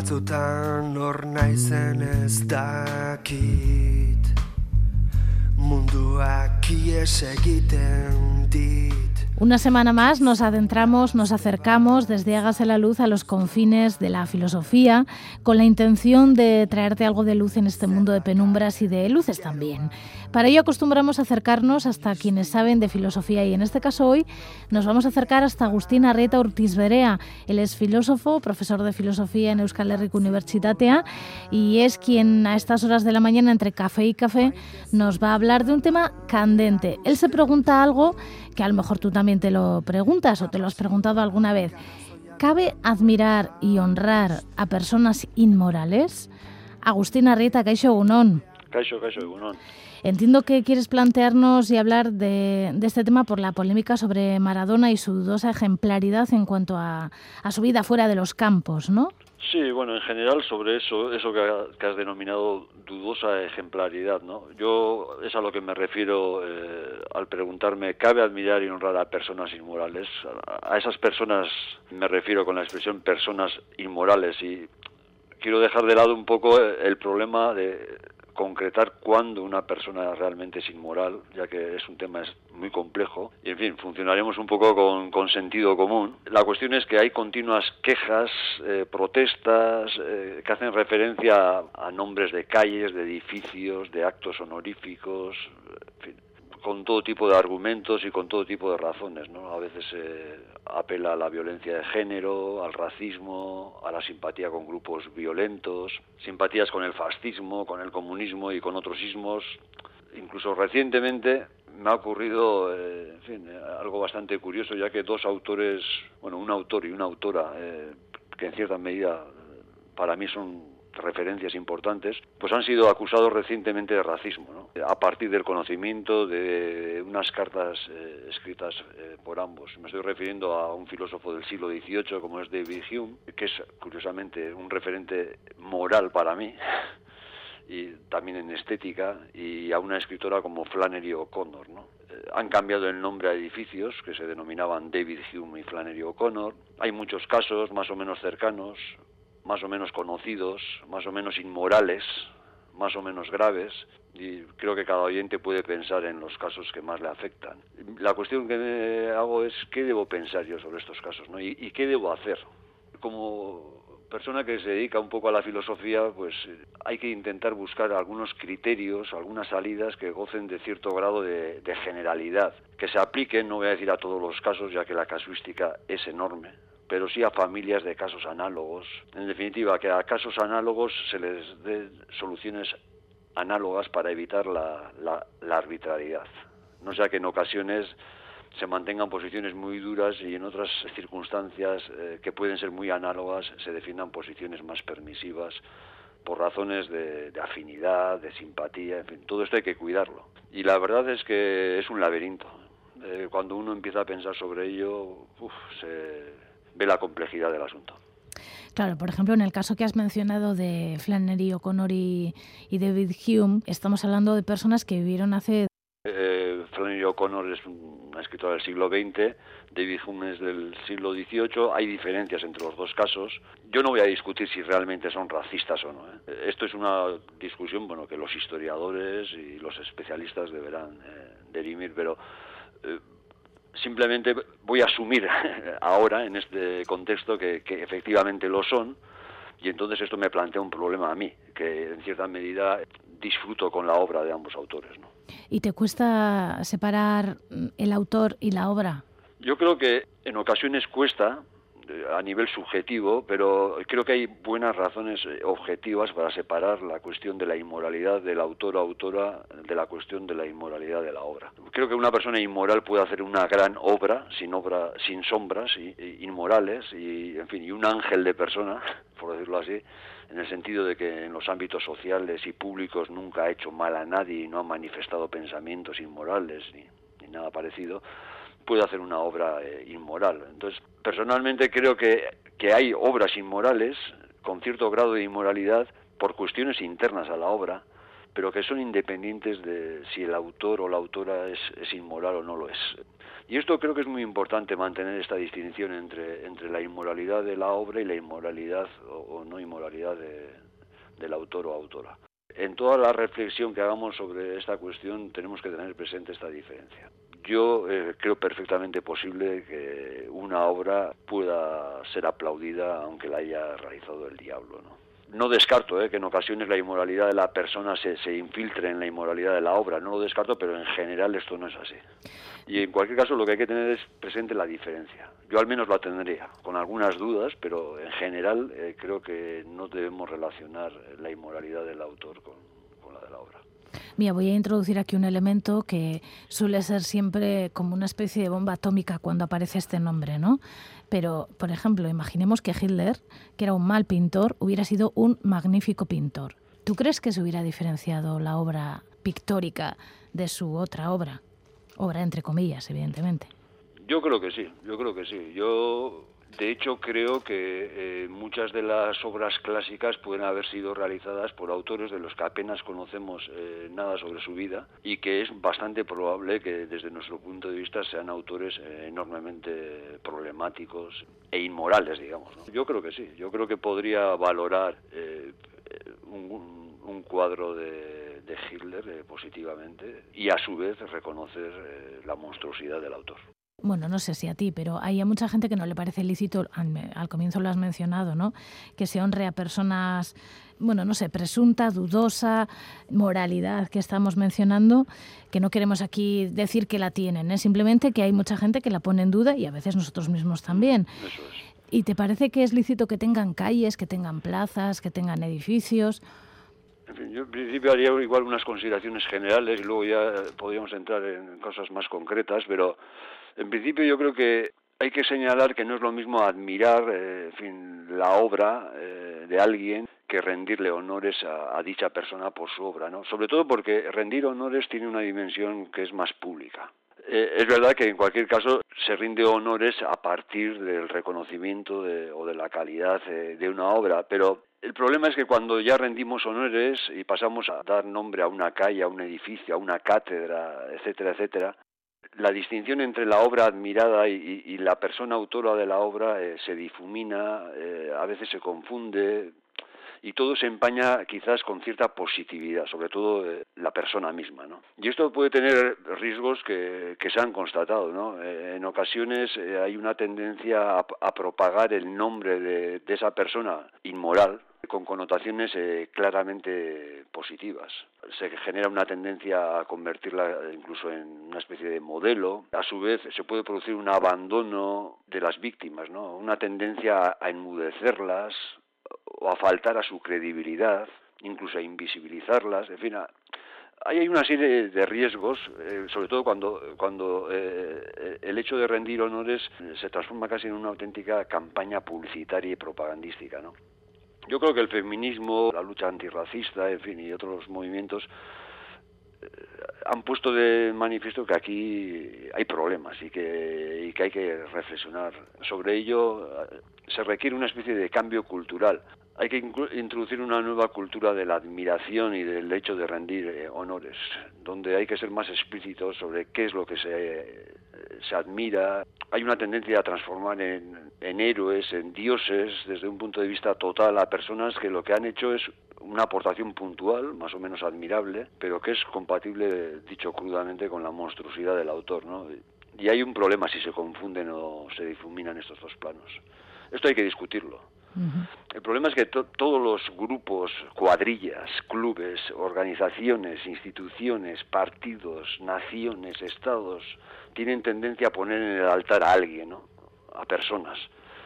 batzutan hor naizen ez dakit, munduak ies egiten dit. Una semana más nos adentramos, nos acercamos desde Hágase la Luz a los confines de la filosofía, con la intención de traerte algo de luz en este mundo de penumbras y de luces también. Para ello acostumbramos a acercarnos hasta quienes saben de filosofía y en este caso hoy nos vamos a acercar hasta Agustín Arrieta Urtiz Berea. Él es filósofo, profesor de filosofía en Euskal Herriko Unibertsitatea y es quien a estas horas de la mañana entre café y café nos va a hablar de un tema candente. Él se pregunta algo que a lo mejor tú también te lo preguntas o te lo has preguntado alguna vez. ¿Cabe admirar y honrar a personas inmorales? Agustín Arrieta, kaixo egunon. Kaixo egunon. Entiendo que quieres plantearnos y hablar de este tema por la polémica sobre Maradona y su dudosa ejemplaridad en cuanto a su vida fuera de los campos, ¿no? Sí, bueno, en general sobre eso que has denominado dudosa ejemplaridad, ¿no? Yo es a lo que me refiero al preguntarme, ¿cabe admirar y honrar a personas inmorales? A esas personas me refiero con la expresión personas inmorales y quiero dejar de lado un poco el problema de concretar cuándo una persona realmente es inmoral, ya que es un tema muy complejo. Y, en fin, funcionaremos un poco con sentido común. La cuestión es que hay continuas quejas, protestas, que hacen referencia a nombres de calles, de edificios, de actos honoríficos, en fin, con todo tipo de argumentos y con todo tipo de razones, ¿no? A veces se apela a la violencia de género, al racismo, a la simpatía con grupos violentos, simpatías con el fascismo, con el comunismo y con otros ismos. Incluso recientemente me ha ocurrido, en fin, algo bastante curioso, ya que dos autores, bueno, un autor y una autora, que en cierta medida para mí son referencias importantes, pues han sido acusados recientemente de racismo, ¿no? A partir del conocimiento de unas cartas escritas por ambos. Me estoy refiriendo a un filósofo del siglo XVIII como es David Hume, que es curiosamente un referente moral para mí, y también en estética, y a una escritora como Flannery O'Connor, ¿no? Han cambiado el nombre a edificios que se denominaban David Hume y Flannery O'Connor. Hay muchos casos más o menos cercanos, más o menos conocidos, más o menos inmorales, más o menos graves, y creo que cada oyente puede pensar en los casos que más le afectan. La cuestión que me hago es qué debo pensar yo sobre estos casos, ¿no? y qué debo hacer. Como persona que se dedica un poco a la filosofía, pues hay que intentar buscar algunos criterios, algunas salidas que gocen de cierto grado de generalidad, que se apliquen, no voy a decir a todos los casos, ya que la casuística es enorme, pero sí a familias de casos análogos. En definitiva, que a casos análogos se les dé soluciones análogas para evitar la arbitrariedad. No sea que en ocasiones se mantengan posiciones muy duras y en otras circunstancias que pueden ser muy análogas se defiendan posiciones más permisivas por razones de afinidad, de simpatía, en fin, todo esto hay que cuidarlo. Y la verdad es que es un laberinto. Cuando uno empieza a pensar sobre ello, se ve la complejidad del asunto. Claro, por ejemplo, en el caso que has mencionado de Flannery O'Connor y David Hume, estamos hablando de personas que vivieron hace... Flannery O'Connor es una escritora del siglo XX, David Hume es del siglo XVIII, hay diferencias entre los dos casos. Yo no voy a discutir si realmente son racistas o no, Esto es una discusión, bueno, que los historiadores y los especialistas deberán dirimir, pero... simplemente voy a asumir ahora, en este contexto, que efectivamente lo son, y entonces esto me plantea un problema a mí, que en cierta medida disfruto con la obra de ambos autores, ¿no? ¿Y te cuesta separar el autor y la obra? Yo creo que en ocasiones cuesta, a nivel subjetivo, pero creo que hay buenas razones objetivas para separar la cuestión de la inmoralidad del autor o autora de la cuestión de la inmoralidad de la obra. Creo que una persona inmoral puede hacer una gran obra sin sombras inmorales y, en fin, y un ángel de persona, por decirlo así, en el sentido de que en los ámbitos sociales y públicos nunca ha hecho mal a nadie y no ha manifestado pensamientos inmorales ni nada parecido, puede hacer una obra inmoral. Entonces, personalmente creo que hay obras inmorales con cierto grado de inmoralidad por cuestiones internas a la obra, pero que son independientes de si el autor o la autora es inmoral o no lo es. Y esto creo que es muy importante, mantener esta distinción entre la inmoralidad de la obra y la inmoralidad o no inmoralidad del autor o autora. En toda la reflexión que hagamos sobre esta cuestión tenemos que tener presente esta diferencia. Yo creo perfectamente posible que una obra pueda ser aplaudida aunque la haya realizado el diablo, ¿no? No descarto que en ocasiones la inmoralidad de la persona se infiltre en la inmoralidad de la obra, no lo descarto, pero en general esto no es así. Y en cualquier caso lo que hay que tener es presente la diferencia. Yo al menos la tendría, con algunas dudas, pero en general creo que no debemos relacionar la inmoralidad del autor con la de la obra. Mira, voy a introducir aquí un elemento que suele ser siempre como una especie de bomba atómica cuando aparece este nombre, ¿no? Pero, por ejemplo, imaginemos que Hitler, que era un mal pintor, hubiera sido un magnífico pintor. ¿Tú crees que se hubiera diferenciado la obra pictórica de su otra obra? Obra entre comillas, evidentemente. Yo creo que sí. Yo, de hecho, creo que muchas de las obras clásicas pueden haber sido realizadas por autores de los que apenas conocemos nada sobre su vida y que es bastante probable que desde nuestro punto de vista sean autores enormemente problemáticos e inmorales, digamos, ¿no? Yo creo que sí. Yo creo que podría valorar un cuadro de Hitler positivamente y a su vez reconocer la monstruosidad del autor. Bueno, no sé si a ti, pero hay a mucha gente que no le parece lícito, al comienzo lo has mencionado, ¿no? Que se honre a personas, bueno, no sé, presunta, dudosa, moralidad que estamos mencionando, que no queremos aquí decir que la tienen, ¿eh? Simplemente que hay mucha gente que la pone en duda y a veces nosotros mismos también. Eso es. ¿Y te parece que es lícito que tengan calles, que tengan plazas, que tengan edificios? En fin, yo en principio haría igual unas consideraciones generales y luego ya podríamos entrar en cosas más concretas, pero en principio yo creo que hay que señalar que no es lo mismo admirar la obra de alguien que rendirle honores a dicha persona por su obra, ¿no? Sobre todo porque rendir honores tiene una dimensión que es más pública. Es verdad que en cualquier caso se rinde honores a partir del reconocimiento o de la calidad de una obra, pero el problema es que cuando ya rendimos honores y pasamos a dar nombre a una calle, a un edificio, a una cátedra, etcétera, etcétera, la distinción entre la obra admirada y la persona autora de la obra se difumina, a veces se confunde y todo se empaña quizás con cierta positividad, sobre todo la persona misma, ¿no? Y esto puede tener riesgos que se han constatado, ¿no? En ocasiones hay una tendencia a propagar el nombre de esa persona inmoral con connotaciones claramente positivas. Se genera una tendencia a convertirla incluso en una especie de modelo. A su vez se puede producir un abandono de las víctimas, ¿no? Una tendencia a enmudecerlas o a faltar a su credibilidad, incluso a invisibilizarlas, en fin, hay una serie de riesgos, sobre todo cuando el hecho de rendir honores se transforma casi en una auténtica campaña publicitaria y propagandística, ¿no? Yo creo que el feminismo, la lucha antirracista, en fin, y otros movimientos han puesto de manifiesto que aquí hay problemas y que hay que reflexionar sobre ello. Se requiere una especie de cambio cultural. Hay que introducir una nueva cultura de la admiración y del hecho de rendir honores, donde hay que ser más explícitos sobre qué es lo que se admira. Hay una tendencia a transformar en héroes, en dioses, desde un punto de vista total, a personas que lo que han hecho es una aportación puntual, más o menos admirable, pero que es compatible, dicho crudamente, con la monstruosidad del autor, ¿no? Y hay un problema si se confunden o se difuminan estos dos planos. Esto hay que discutirlo. Uh-huh. El problema es que todos los grupos, cuadrillas, clubes, organizaciones, instituciones, partidos, naciones, estados, tienen tendencia a poner en el altar a alguien, ¿no? A personas.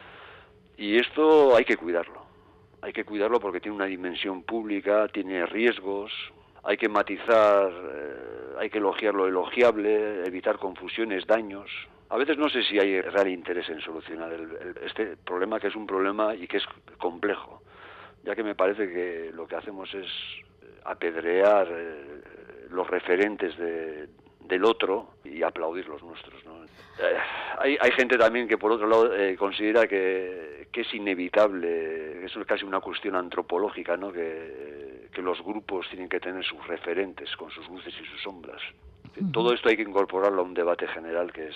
Y esto hay que cuidarlo. Hay que cuidarlo porque tiene una dimensión pública, tiene riesgos, hay que matizar, hay que elogiar lo elogiable, evitar confusiones, daños. A veces no sé si hay real interés en solucionar este problema, que es un problema y que es complejo, ya que me parece que lo que hacemos es apedrear los referentes del otro y aplaudir los nuestros, ¿no? Hay gente también que por otro lado considera que es inevitable, eso es casi una cuestión antropológica, ¿no? Que los grupos tienen que tener sus referentes con sus luces y sus sombras. Uh-huh. Todo esto hay que incorporarlo a un debate general que es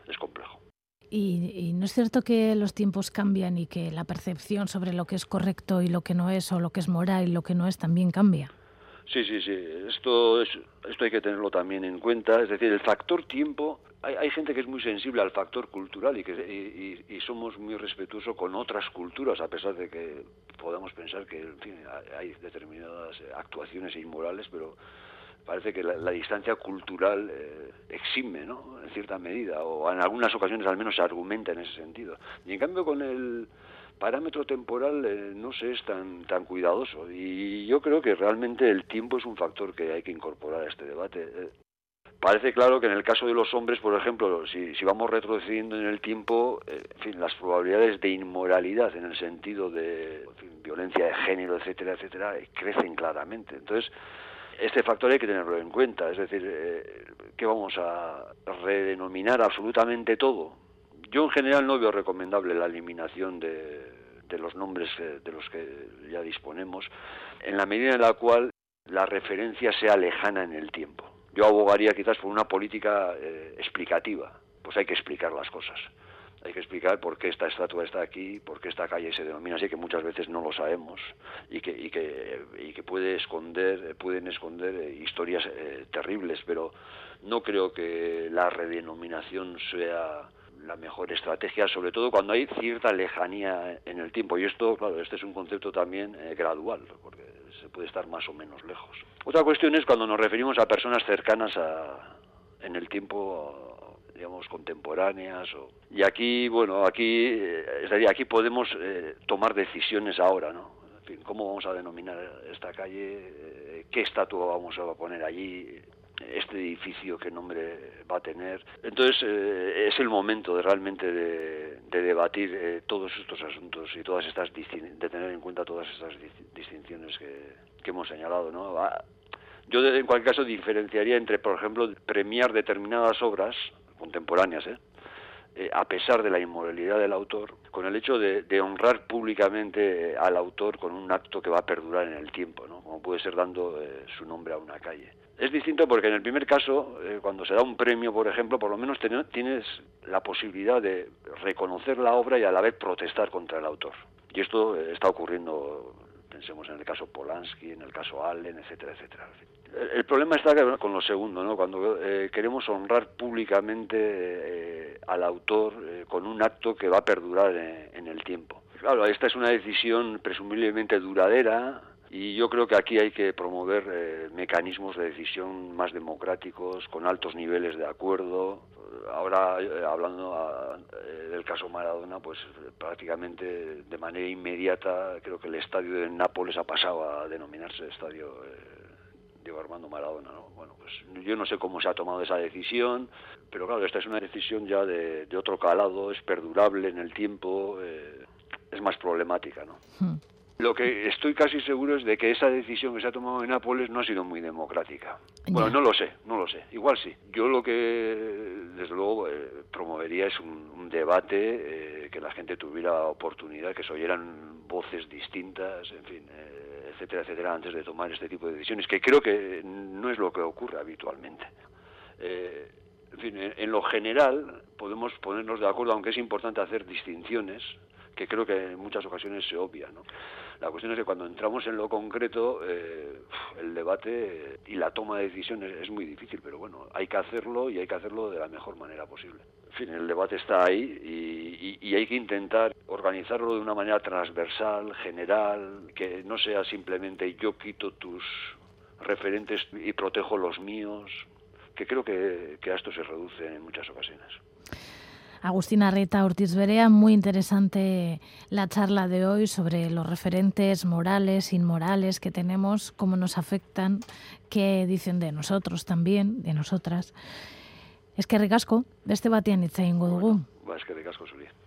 es complejo. ¿Y no es cierto que los tiempos cambian y que la percepción sobre lo que es correcto y lo que no es, o lo que es moral y lo que no es, también cambia? Sí. Esto hay que tenerlo también en cuenta. Es decir, el factor tiempo, hay gente que es muy sensible al factor cultural y somos muy respetuosos con otras culturas, a pesar de que podamos pensar que, en fin, hay determinadas actuaciones inmorales, pero parece que la distancia cultural exime, ¿no?, en cierta medida, o en algunas ocasiones al menos se argumenta en ese sentido. Y en cambio con el parámetro temporal no se es tan cuidadoso, y yo creo que realmente el tiempo es un factor que hay que incorporar a este debate. Parece claro que en el caso de los hombres, por ejemplo, si vamos retrocediendo en el tiempo, en fin, las probabilidades de inmoralidad en el sentido de, en fin, violencia de género, etcétera, crecen claramente. Entonces, este factor hay que tenerlo en cuenta, es decir, que vamos a redenominar absolutamente todo. Yo en general no veo recomendable la eliminación de los nombres de los que ya disponemos, en la medida en la cual la referencia sea lejana en el tiempo. Yo abogaría quizás por una política explicativa, pues hay que explicar las cosas. Hay que explicar por qué esta estatua está aquí, por qué esta calle se denomina así, que muchas veces no lo sabemos y que pueden esconder historias terribles, pero no creo que la redenominación sea la mejor estrategia, sobre todo cuando hay cierta lejanía en el tiempo. Y esto, claro, este es un concepto también gradual, porque se puede estar más o menos lejos. Otra cuestión es cuando nos referimos a personas cercanas en el tiempo, digamos, contemporáneas. Y aquí, bueno, aquí podemos tomar decisiones ahora, ¿no? En fin, ¿cómo vamos a denominar esta calle? ¿Qué estatua vamos a poner allí? Este edificio, ¿qué nombre va a tener? Entonces es el momento realmente de debatir todos estos asuntos y de tener en cuenta todas estas distinciones que hemos señalado, ¿no? Yo en cualquier caso diferenciaría entre, por ejemplo, premiar determinadas obras contemporáneas, a pesar de la inmoralidad del autor, con el hecho de honrar públicamente al autor con un acto que va a perdurar en el tiempo, ¿no? Como puede ser dando su nombre a una calle. Es distinto porque en el primer caso, cuando se da un premio, por ejemplo, por lo menos tienes la posibilidad de reconocer la obra y a la vez protestar contra el autor. Y esto está ocurriendo, pensemos en el caso Polanski, en el caso Allen, etcétera. El problema está con lo segundo, ¿no? Cuando queremos honrar públicamente al autor con un acto que va a perdurar en el tiempo. Claro, esta es una decisión presumiblemente duradera, y yo creo que aquí hay que promover mecanismos de decisión más democráticos, con altos niveles de acuerdo. Ahora, hablando del caso Maradona, pues prácticamente de manera inmediata creo que el estadio de Nápoles ha pasado a denominarse estadio Diego Armando Maradona, ¿no? Bueno, pues yo no sé cómo se ha tomado esa decisión, pero claro, esta es una decisión ya de otro calado, es perdurable en el tiempo, es más problemática, ¿no? Lo que estoy casi seguro es de que esa decisión que se ha tomado en Nápoles no ha sido muy democrática. Bueno, no lo sé, igual sí. Yo lo que, desde luego, promovería es un debate, que la gente tuviera oportunidad, que se oyeran voces distintas, en fin, etcétera, antes de tomar este tipo de decisiones, que creo que no es lo que ocurre habitualmente. En fin, en lo general podemos ponernos de acuerdo, aunque es importante hacer distinciones, que creo que en muchas ocasiones se obvia, ¿no? La cuestión es que cuando entramos en lo concreto, el debate y la toma de decisiones es muy difícil, pero bueno, hay que hacerlo y hay que hacerlo de la mejor manera posible. En fin, el debate está ahí y hay que intentar organizarlo de una manera transversal, general, que no sea simplemente yo quito tus referentes y protejo los míos, que creo que a esto se reduce en muchas ocasiones. Agustín Arreta Ortiz Berea, muy interesante la charla de hoy sobre los referentes morales, inmorales que tenemos, cómo nos afectan, qué dicen de nosotros también, de nosotras. Eskerrik asko, beste batean hitz egingo dugu. Eskerrik asko zuri.